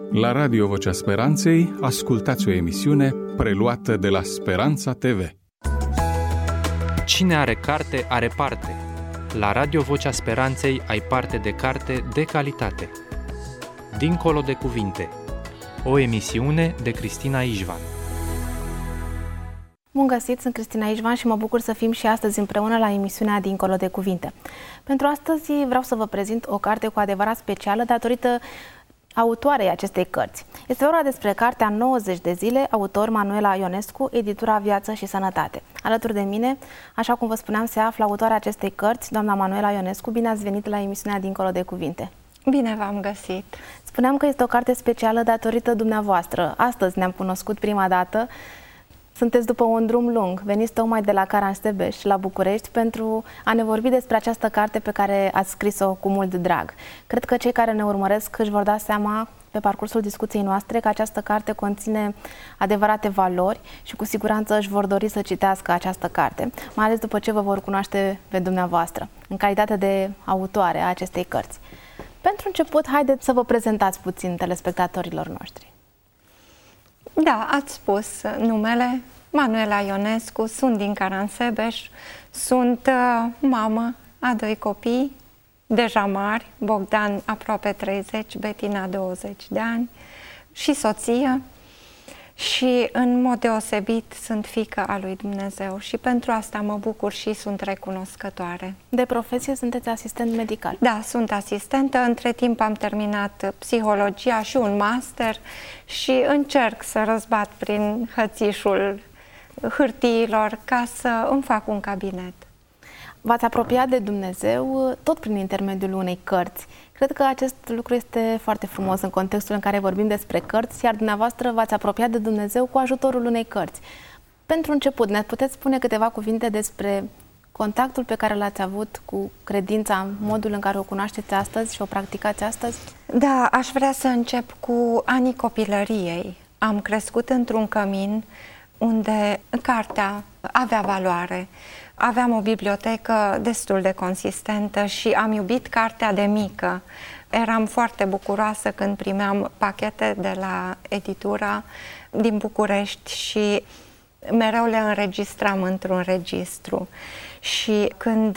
La Radio Vocea Speranței ascultați o emisiune preluată de la Speranța TV. Cine are carte, are parte. La Radio Vocea Speranței ai parte de carte de calitate. Dincolo de cuvinte. O emisiune de Cristina Ișvan. Bun găsit, sunt Cristina Ișvan și mă bucur să fim și astăzi împreună la emisiunea Dincolo de cuvinte. Pentru astăzi vreau să vă prezint o carte cu adevărat specială datorită autoarei acestei cărți. Este vorba despre cartea 90 de zile, autor Manuela Ionescu, editura Viață și Sănătate. Alături de mine, așa cum vă spuneam, se află autoarea acestei cărți, doamna Manuela Ionescu. Bine ați venit la emisiunea Dincolo de cuvinte. Bine v-am găsit. Spuneam că este o carte specială datorită dumneavoastră. Astăzi ne-am cunoscut prima dată. Sunteți după un drum lung, veniți tocmai de la Caransebeș, la București, pentru a ne vorbi despre această carte pe care ați scris-o cu mult drag. Cred că cei care ne urmăresc își vor da seama pe parcursul discuției noastre că această carte conține adevărate valori și cu siguranță își vor dori să citească această carte, mai ales după ce vă vor cunoaște pe dumneavoastră, în calitate de autoare a acestei cărți. Pentru început, haideți să vă prezentați puțin telespectatorilor noștri. Da, ați spus numele, Manuela Ionescu, sunt din Caransebeș, sunt mamă a doi copii, deja mari, Bogdan aproape 30, Betina 20 de ani și soție și în mod deosebit sunt fiică a lui Dumnezeu și pentru asta mă bucur și sunt recunoscătoare. De profesie sunteți asistent medical? Da, sunt asistentă, între timp am terminat psihologia și un master și încerc să răzbat prin hățișul hârtiilor ca să îmi fac un cabinet. V-ați apropiat de Dumnezeu tot prin intermediul unei cărți. Cred că acest lucru este foarte frumos în contextul în care vorbim despre cărți, iar dumneavoastră v-ați apropiat de Dumnezeu cu ajutorul unei cărți. Pentru început, ne puteți spune câteva cuvinte despre contactul pe care l-ați avut cu credința, modul în care o cunoașteți astăzi și o practicați astăzi? Da, aș vrea să încep cu anii copilăriei. Am crescut într-un cămin unde cartea avea valoare. Aveam o bibliotecă destul de consistentă și am iubit cartea de mică. Eram foarte bucuroasă când primeam pachete de la editura din București și mereu le înregistram într-un registru. Și când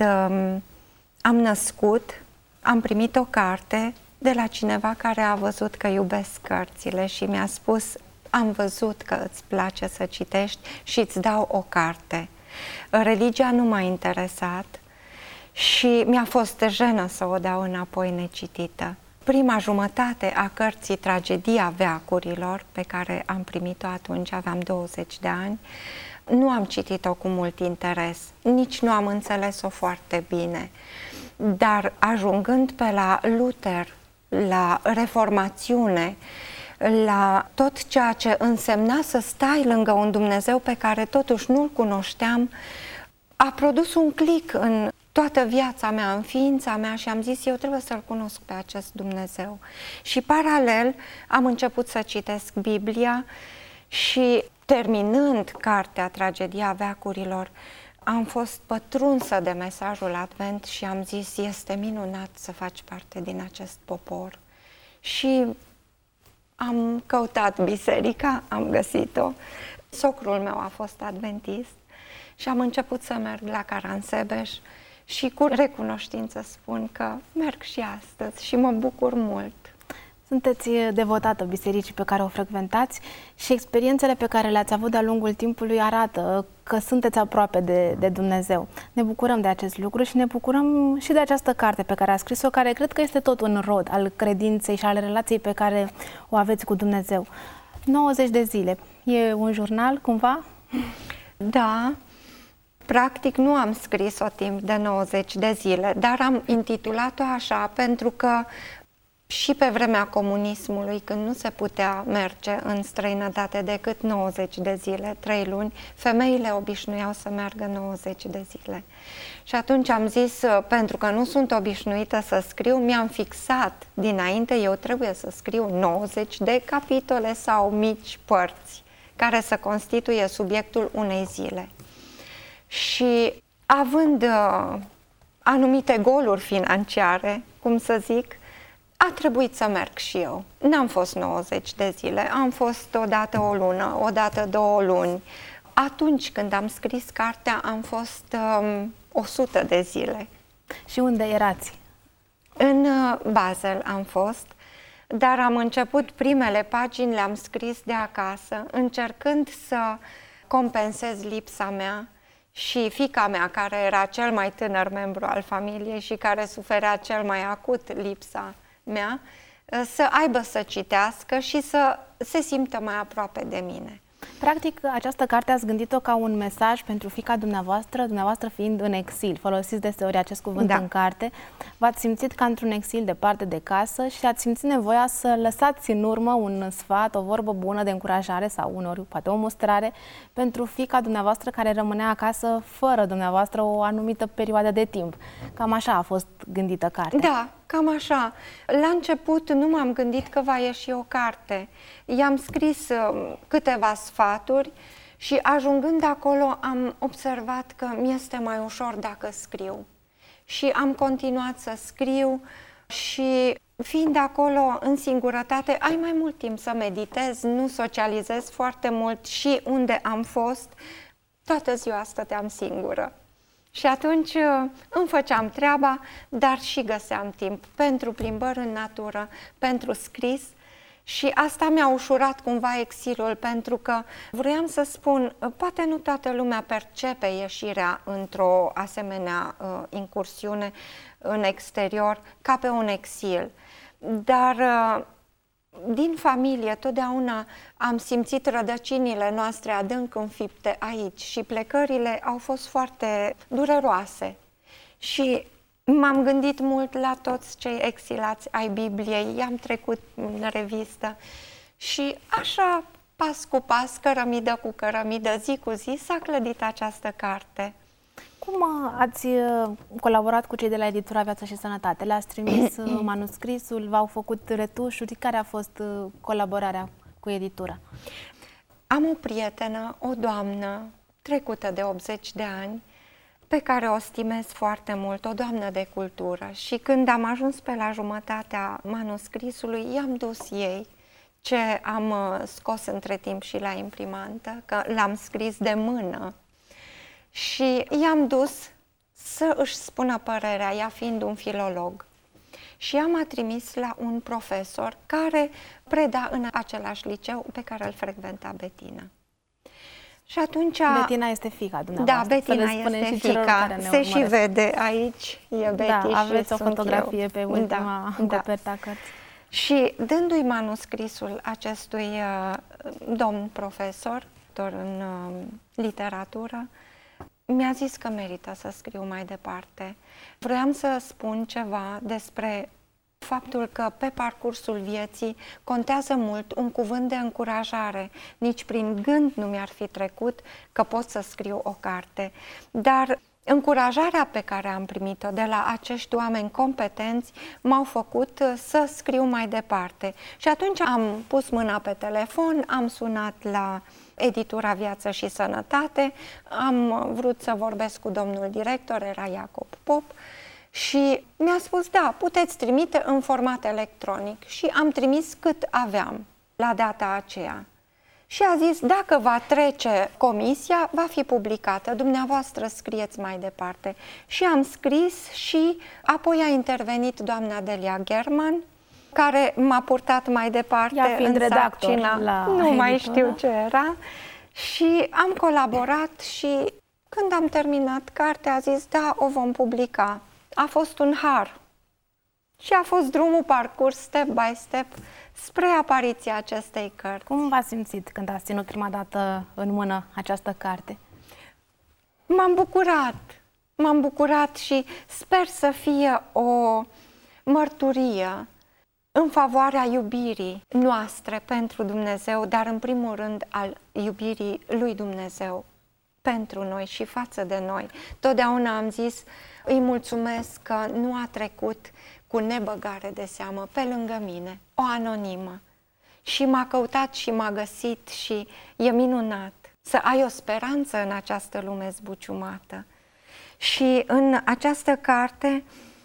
am născut, am primit o carte de la cineva care a văzut că iubesc cărțile și mi-a spus: am văzut că îți place să citești și îți dau o carte. Religia nu m-a interesat și mi-a fost jenă să o dau înapoi necitită. Prima jumătate a cărții Tragedia veacurilor, pe care am primit-o atunci, aveam 20 de ani, nu am citit-o cu mult interes, nici nu am înțeles-o foarte bine. Dar ajungând pe la Luther, la Reformațiune, la tot ceea ce însemna să stai lângă un Dumnezeu pe care totuși nu-L cunoșteam, a produs un click în toată viața mea, în ființa mea și am zis: eu trebuie să-L cunosc pe acest Dumnezeu. Și paralel am început să citesc Biblia și terminând cartea Tragedia veacurilor, am fost pătrunsă de mesajul Advent și am zis: este minunat să faci parte din acest popor. Și am căutat biserica, am găsit-o. Socrul meu a fost adventist și am început să merg la Caransebeș și cu recunoștință spun că merg și astăzi și mă bucur mult. Sunteți devotată bisericii pe care o frecventați și experiențele pe care le-ați avut de-a lungul timpului arată că sunteți aproape de Dumnezeu. Ne bucurăm de acest lucru și ne bucurăm și de această carte pe care a scris-o, care cred că este tot un rod al credinței și al relației pe care o aveți cu Dumnezeu. 90 de zile. E un jurnal, cumva? Da. Practic nu am scris-o timp de 90 de zile, dar am intitulat-o așa pentru că și pe vremea comunismului, când nu se putea merge în străinătate decât 90 de zile, 3 luni, femeile obișnuiau să meargă 90 de zile. Și atunci am zis, pentru că nu sunt obișnuită să scriu, mi-am fixat dinainte, eu trebuie să scriu 90 de capitole sau mici părți, care să constituie subiectul unei zile. Și având anumite goluri financiare, cum să zic, a trebuit să merg și eu. N-am fost 90 de zile, am fost odată o lună, odată 2 luni. Atunci când am scris cartea am fost 100 de zile. Și unde erați? În Basel am fost, dar am început primele pagini, le-am scris de acasă, încercând să compensez lipsa mea și fiica mea, care era cel mai tânăr membru al familiei și care suferea cel mai acut lipsa mea, să aibă să citească și să se simtă mai aproape de mine. Practic, această carte ați gândit-o ca un mesaj pentru fiica dumneavoastră fiind în exil. Folosiți deseori acest cuvânt în carte. V-ați simțit ca într-un exil departe de casă și ați simțit nevoia să lăsați în urmă un sfat, o vorbă bună de încurajare sau uneori poate o mustrare pentru fiica dumneavoastră care rămânea acasă fără dumneavoastră o anumită perioadă de timp. Cam așa a fost gândită cartea. Da, cam așa. La început nu m-am gândit că va ieși o carte. I-am scris câteva sfaturi și ajungând acolo am observat că mi-este mai ușor dacă scriu. Și am continuat să scriu și fiind acolo în singurătate, ai mai mult timp să meditezi, nu socializez foarte mult și unde am fost, toată ziua stăteam singură. Și atunci îmi făceam treaba, dar și găseam timp pentru plimbări în natură, pentru scris și asta mi-a ușurat cumva exilul, pentru că vroiam să spun, poate nu toată lumea percepe ieșirea într-o asemenea incursiune în exterior ca pe un exil, dar din familie totdeauna am simțit rădăcinile noastre adânc înfipte aici și plecările au fost foarte dureroase. Și m-am gândit mult la toți cei exilați ai Bibliei, i-am trecut în revistă și așa, pas cu pas, cărămidă cu cărămidă, zi cu zi, s-a clădit această carte. Cum ați colaborat cu cei de la editura Viață și Sănătate? Le-ați trimis manuscrisul, v-au făcut retușuri? Care a fost colaborarea cu editura? Am o prietenă, o doamnă trecută de 80 de ani, pe care o stimez foarte mult, o doamnă de cultură. Și când am ajuns pe la jumătatea manuscrisului, i-am dus ei ce am scos între timp și la imprimantă, că l-am scris de mână. Și i-am dus să își spună părerea, ea fiind un filolog. Și ea m-a trimis la un profesor care preda în același liceu pe care îl frecventa Bettina. Și atunci... Bettina este fiica dumneavoastră. Da, Bettina este fiica. Se și vede aici, e Betty. Da, aveți o fotografie eu. Pe ultima coperta cărții. Și dându-i manuscrisul acestui domn profesor, doctor în literatură, mi-a zis că merită să scriu mai departe. Vroiam să spun ceva despre faptul că pe parcursul vieții contează mult un cuvânt de încurajare. Nici prin gând nu mi-ar fi trecut că pot să scriu o carte. Dar încurajarea pe care am primit-o de la acești oameni competenți m-au făcut să scriu mai departe. Și atunci am pus mâna pe telefon, am sunat la editura Viață și Sănătate, am vrut să vorbesc cu domnul director, era Iacob Pop, și mi-a spus, da, puteți trimite în format electronic. Și am trimis cât aveam la data aceea. Și a zis, dacă va trece comisia, va fi publicată, dumneavoastră scrieți mai departe. Și am scris și apoi a intervenit doamna Delia German, care m-a purtat mai departe în sarcina, nu mai știu ce era, și am colaborat și când am terminat cartea a zis, da, o vom publica. A fost un har și a fost drumul parcurs step by step spre apariția acestei cărți. Cum v-ați simțit când ați ținut prima dată în mână această carte? M-am bucurat și sper să fie o mărturie în favoarea iubirii noastre pentru Dumnezeu, dar în primul rând al iubirii lui Dumnezeu pentru noi și față de noi. Totdeauna am zis, îi mulțumesc că nu a trecut cu nebăgare de seamă pe lângă mine, o anonimă. Și m-a căutat și m-a găsit și e minunat să ai o speranță în această lume zbuciumată. Și în această carte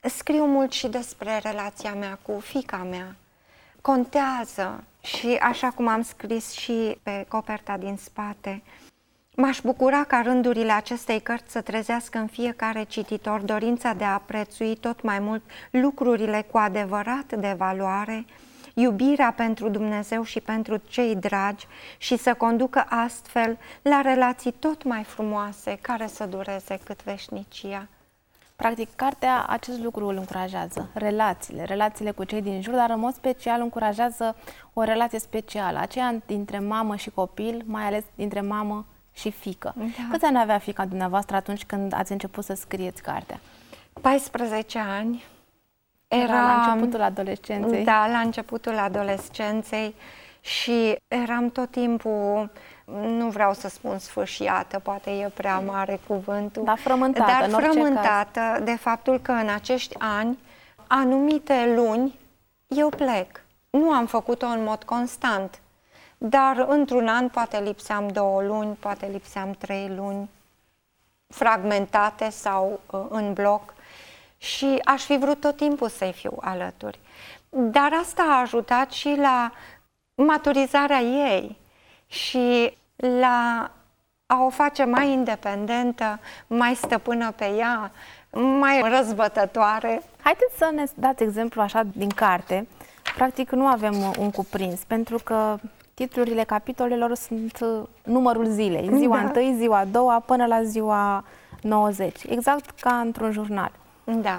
Scriu mult și despre relația mea cu fiica mea. Contează și, așa cum am scris și pe coperta din spate, m-aș bucura ca rândurile acestei cărți să trezească în fiecare cititor dorința de a prețui tot mai mult lucrurile cu adevărat de valoare, iubirea pentru Dumnezeu și pentru cei dragi și să conducă astfel la relații tot mai frumoase care să dureze cât veșnicia. Practic, cartea acest lucru îl încurajează, relațiile cu cei din jur, dar în mod special încurajează o relație specială, aceea dintre mamă și copil, mai ales dintre mamă și fiică. Da. Câți ani avea fiica dumneavoastră atunci când ați început să scrieți cartea? 14 ani. Era la începutul adolescenței. Da, la începutul adolescenței și eram tot timpul, nu vreau să spun sfâșiată, poate e prea mare cuvântul, dar frământată, dar frământată de faptul că în acești ani, anumite luni, eu plec. Nu am făcut-o în mod constant, dar într-un an poate lipseam 2 luni, poate lipseam 3 luni, fragmentate sau în bloc. Și aș fi vrut tot timpul să-i fiu alături. Dar asta a ajutat și la maturizarea ei și la a o face mai independentă, mai stăpână pe ea, mai răzbătătoare. Haideți să ne dați exemplu așa din carte. Practic nu avem un cuprins, pentru că titlurile capitolelor sunt numărul zilei. Ziua 1, ziua 2, până la ziua 90. Exact ca într-un jurnal. Da.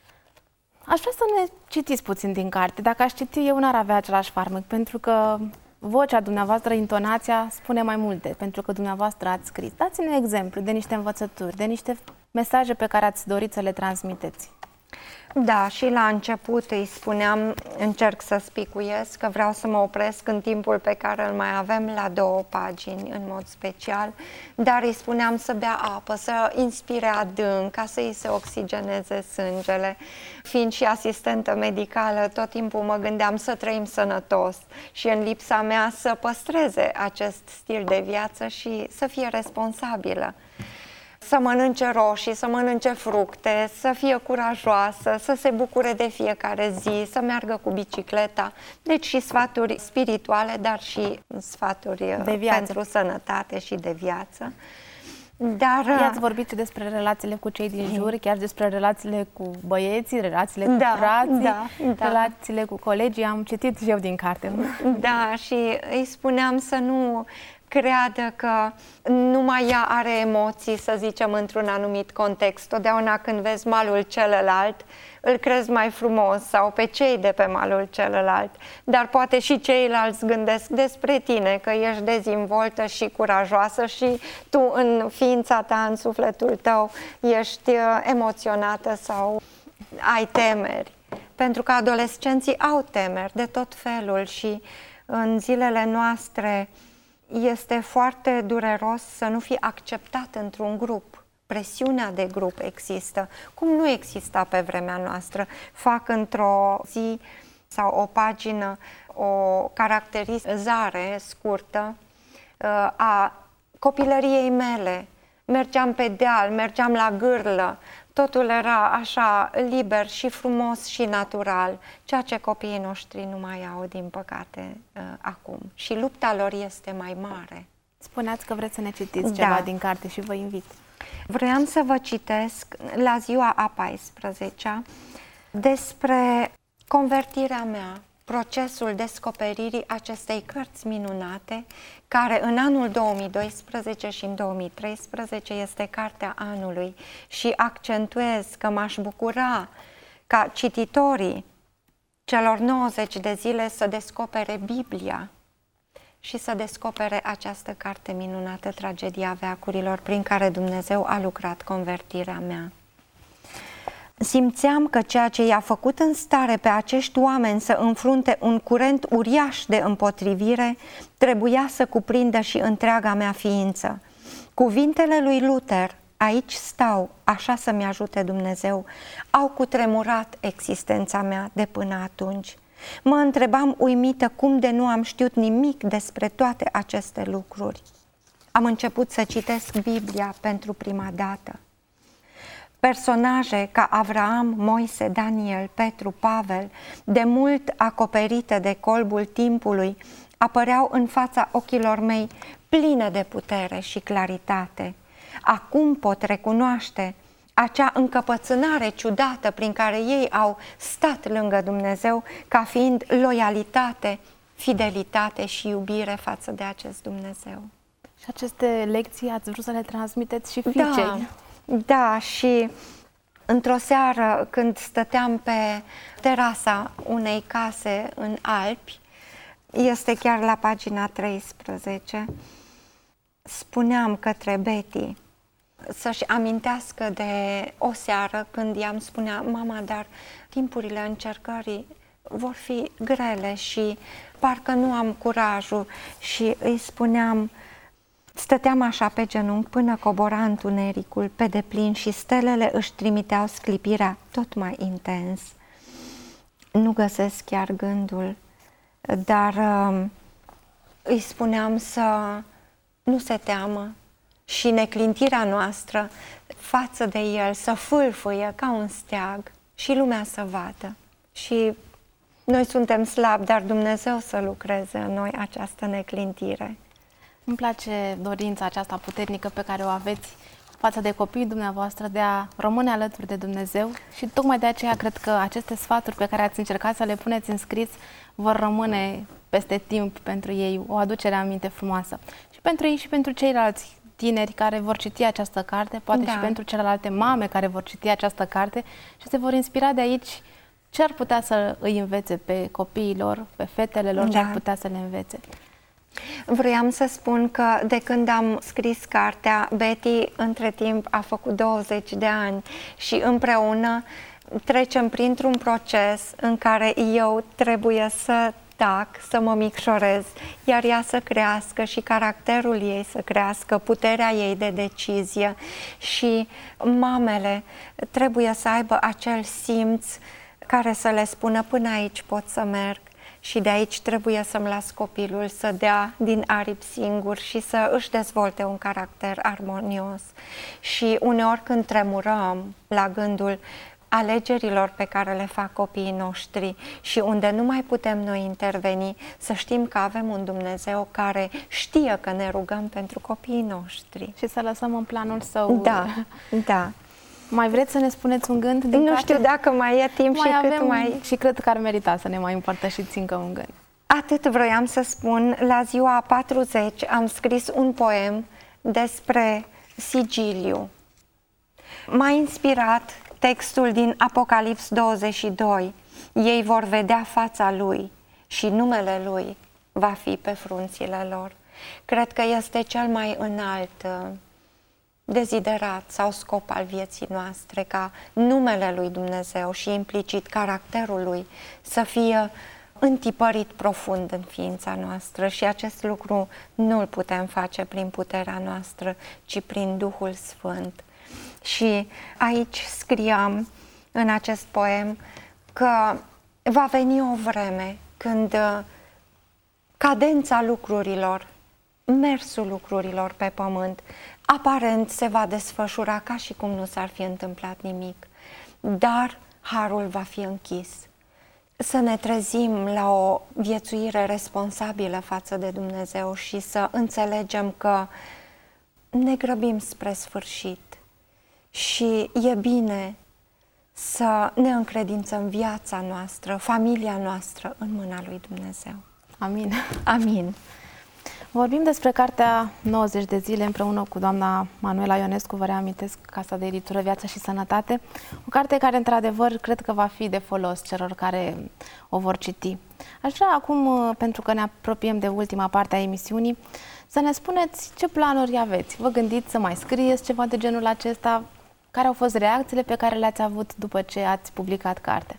Aș vrea să ne citiți puțin din carte. Dacă aș citi, eu n-ar avea același farmec, pentru că vocea dumneavoastră, intonația, spune mai multe, pentru că dumneavoastră ați scris. Dați-mi un exemplu de niște învățături, de niște mesaje pe care ați dorit să le transmiteți. Da, și la început îi spuneam, încerc să spicuiesc, că vreau să mă opresc în timpul pe care îl mai avem la 2 pagini în mod special, dar îi spuneam să bea apă, să inspire adânc, ca să îi se oxigeneze sângele. Fiind și asistentă medicală, tot timpul mă gândeam să trăim sănătos și în lipsa mea să păstreze acest stil de viață și să fie responsabilă. Să mănânce roșii, să mănânce fructe, să fie curajoasă, să se bucure de fiecare zi, să meargă cu bicicleta. Deci și sfaturi spirituale, dar și sfaturi pentru sănătate și de viață. Dar i-ați vorbit despre relațiile cu cei din jur, chiar despre relațiile cu băieții, relațiile cu frații, relațiile cu colegii. Am citit și eu din carte. Da, și îi spuneam să nu creadă că numai ea are emoții, să zicem, într-un anumit context. Totdeauna când vezi malul celălalt, îl crezi mai frumos sau pe cei de pe malul celălalt. Dar poate și ceilalți gândesc despre tine, că ești dezvoltă și curajoasă și tu în ființa ta, în sufletul tău, ești emoționată sau ai temeri. Pentru că adolescenții au temeri de tot felul și în zilele noastre este foarte dureros să nu fii acceptat într-un grup. Presiunea de grup există, cum nu exista pe vremea noastră. Fac într-o zi sau o pagină o caracterizare scurtă a copilăriei mele. Mergeam pe deal, mergeam la gârlă, totul era așa liber și frumos și natural, ceea ce copiii noștri nu mai au, din păcate, acum. Și lupta lor este mai mare. Spuneați că vreți să ne citiți ceva din carte și vă invit. Vreau să vă citesc la ziua a 14-a despre convertirea mea, procesul descoperirii acestei cărți minunate, care în anul 2012 și în 2013 este cartea anului și accentuez că m-aș bucura ca cititorii celor 90 de zile să descopere Biblia și să descopere această carte minunată, Tragedia veacurilor, prin care Dumnezeu a lucrat convertirea mea. Simțeam că ceea ce i-a făcut în stare pe acești oameni să înfrunte un curent uriaș de împotrivire trebuia să cuprindă și întreaga mea ființă. Cuvintele lui Luther, aici stau, așa să-mi ajute Dumnezeu, au cutremurat existența mea de până atunci. Mă întrebam uimită cum de nu am știut nimic despre toate aceste lucruri. Am început să citesc Biblia pentru prima dată. Personaje ca Avraam, Moise, Daniel, Petru, Pavel, de mult acoperite de colbul timpului, apăreau în fața ochilor mei pline de putere și claritate. Acum pot recunoaște acea încăpățânare ciudată prin care ei au stat lângă Dumnezeu ca fiind loialitate, fidelitate și iubire față de acest Dumnezeu. Și aceste lecții ați vrut să le transmiteți și fiicei. Da, și într-o seară când stăteam pe terasa unei case în Alpi, este chiar la pagina 13, spuneam către Betty să-și amintească de o seară când i-am spunea: mama, dar timpurile încercării vor fi grele și parcă nu am curajul. Și îi spuneam, stăteam așa pe genunchi până cobora întunericul pe deplin și stelele își trimiteau sclipirea tot mai intens. Nu găsesc chiar gândul, dar îi spuneam să nu se teamă și neclintirea noastră față de el să fâlfâie ca un steag și lumea să vadă. Și noi suntem slabi, dar Dumnezeu să lucreze în noi această neclintire. Îmi place dorința aceasta puternică pe care o aveți față de copiii dumneavoastră de a rămâne alături de Dumnezeu și tocmai de aceea cred că aceste sfaturi pe care ați încercat să le puneți în scris vor rămâne peste timp pentru ei o aducere aminte frumoasă. Și pentru ei și pentru ceilalți tineri care vor citi această carte, poate și pentru celelalte mame care vor citi această carte și se vor inspira de aici ce ar putea să îi învețe pe copiilor, pe fetele lor, ce ar putea să le învețe. Vroiam să spun că de când am scris cartea, Betty între timp a făcut 20 de ani și împreună trecem printr-un proces în care eu trebuie să tac, să mă micșorez, iar ea să crească și caracterul ei să crească, puterea ei de decizie și mamele trebuie să aibă acel simț care să le spună până aici pot să merg și de aici trebuie să-mi las copilul să dea din aripi singur și să își dezvolte un caracter armonios. Și uneori când tremurăm la gândul alegerilor pe care le fac copiii noștri și unde nu mai putem noi interveni, să știm că avem un Dumnezeu care știe că ne rugăm pentru copiii noștri. Și să lăsăm în planul său. Da. Mai vreți să ne spuneți un gând? Nu știu dacă mai e timp și cât mai... Și cred că ar merita să ne mai împărtășiți încă un gând. Atât vroiam să spun. La ziua 40 am scris un poem despre sigiliu. M-a inspirat textul din Apocalips 22. Ei vor vedea fața lui și numele lui va fi pe frunțile lor. Cred că este cel mai înalt deziderat sau scop al vieții noastre, ca numele lui Dumnezeu și implicit caracterul lui să fie întipărit profund în ființa noastră și acest lucru nu îl putem face prin puterea noastră, ci prin Duhul Sfânt. Și aici scriam în acest poem că va veni o vreme când cadența lucrurilor, mersul lucrurilor pe pământ, aparent se va desfășura ca și cum nu s-ar fi întâmplat nimic, dar harul va fi închis. Să ne trezim la o viețuire responsabilă față de Dumnezeu și să înțelegem că ne grăbim spre sfârșit și e bine să ne încredințăm viața noastră, familia noastră în mâna lui Dumnezeu. Amin. Amin. Vorbim despre cartea 90 de zile împreună cu doamna Manuela Ionescu, vă reamintesc, Casa de Editură Viață și Sănătate, o carte care într-adevăr cred că va fi de folos celor care o vor citi. Aș vrea acum, pentru că ne apropiem de ultima parte a emisiunii, să ne spuneți ce planuri aveți. Vă gândiți să mai scrieți ceva de genul acesta? Care au fost reacțiile pe care le-ați avut după ce ați publicat cartea?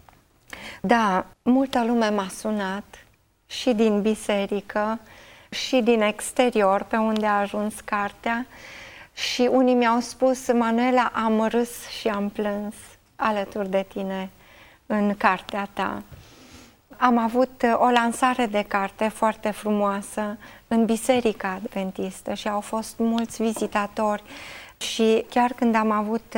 Da, multă lume m-a sunat și din biserică și din exterior, pe unde a ajuns cartea, și unii mi-au spus: Manuela, am râs și am plâns alături de tine în cartea ta. Am avut o lansare de carte foarte frumoasă în Biserica Adventistă și au fost mulți vizitatori Și chiar când am avut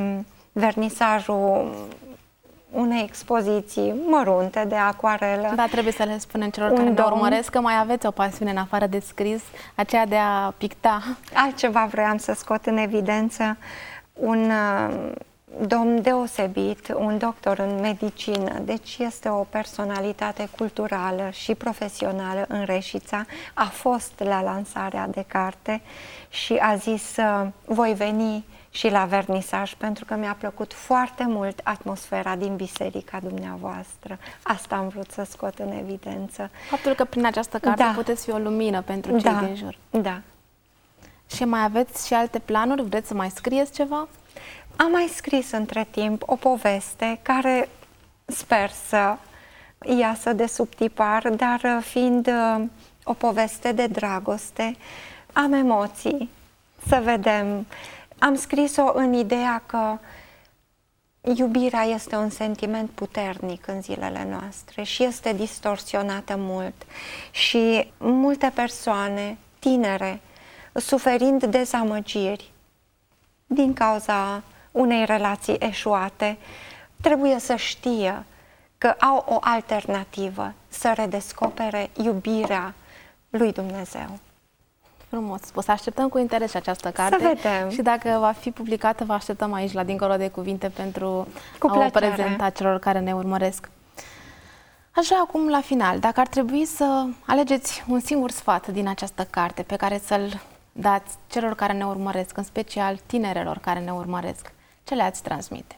vernisajul unei expoziții mărunte de acuarelă. Da, trebuie să le spunem celor care ne urmăresc că mai aveți o pasiune în afară de scris, aceea de a picta. Altceva vreau să scot în evidență, un domn deosebit, un doctor în medicină, deci este o personalitate culturală și profesională în Reșița, a fost la lansarea de carte și a zis voi veni și la vernisaj, pentru că mi-a plăcut foarte mult atmosfera din biserica dumneavoastră. Asta am vrut să scot în evidență. Faptul că prin această carte puteți fi o lumină pentru cei din jur. Da. Și mai aveți și alte planuri? Vreți să mai scrieți ceva? Am mai scris între timp o poveste care sper să iasă de sub tipar, dar fiind o poveste de dragoste, am emoții. Să vedem. Am scris-o în ideea că iubirea este un sentiment puternic în zilele noastre și este distorsionată mult. Și multe persoane, tinere, suferind dezamăgiri din cauza unei relații eșuate, trebuie să știe că au o alternativă, să redescopere iubirea lui Dumnezeu. Frumos spus. Așteptăm cu interes și această carte. Să vedem. Și dacă va fi publicată, vă așteptăm aici, la Dincolo de Cuvinte, pentru a o prezenta celor care ne urmăresc. Aș vrea acum, la final, dacă ar trebui să alegeți un singur sfat din această carte pe care să-l dați celor care ne urmăresc, în special tinerelor care ne urmăresc, ce le-ați transmite?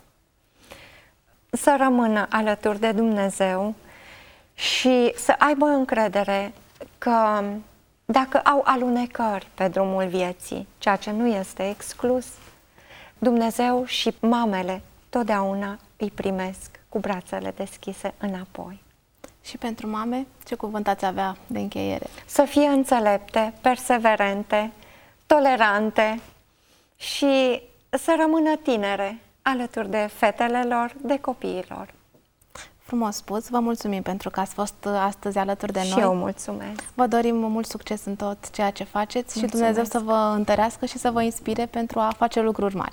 Să rămână alături de Dumnezeu și să aibă încredere că dacă au alunecări pe drumul vieții, ceea ce nu este exclus, Dumnezeu și mamele totdeauna îi primesc cu brațele deschise înapoi. Și pentru mame, ce cuvânt ați avea de încheiere? Să fie înțelepte, perseverente, tolerante și să rămână tinere alături de fetele lor, de copiilor. Frumos spus, vă mulțumim pentru că ați fost astăzi alături de noi. Și eu mulțumesc. Vă dorim mult succes în tot ceea ce faceți. Mulțumesc. Și Dumnezeu să vă întărească și să vă inspire pentru a face lucruri mari.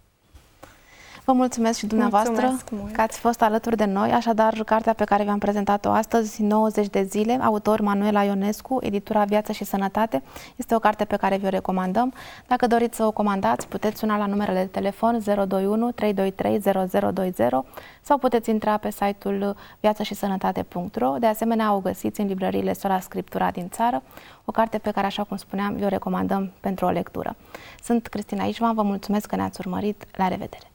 Vă mulțumesc și dumneavoastră că ați fost alături de noi. Așadar, cartea pe care v-am prezentat-o astăzi, 90 de zile, autor Manuela Ionescu, editura Viață și Sănătate, este o carte pe care vi-o recomandăm. Dacă doriți să o comandați, puteți suna la numerele de telefon 021 323 0020 sau puteți intra pe site-ul viațășisănătate.ro. De asemenea, o găsiți în librăriile Sola Scriptura din țară, o carte pe care, așa cum spuneam, vi-o recomandăm pentru o lectură. Sunt Cristina Ișvan, vă mulțumesc că ne-ați urmărit. La revedere!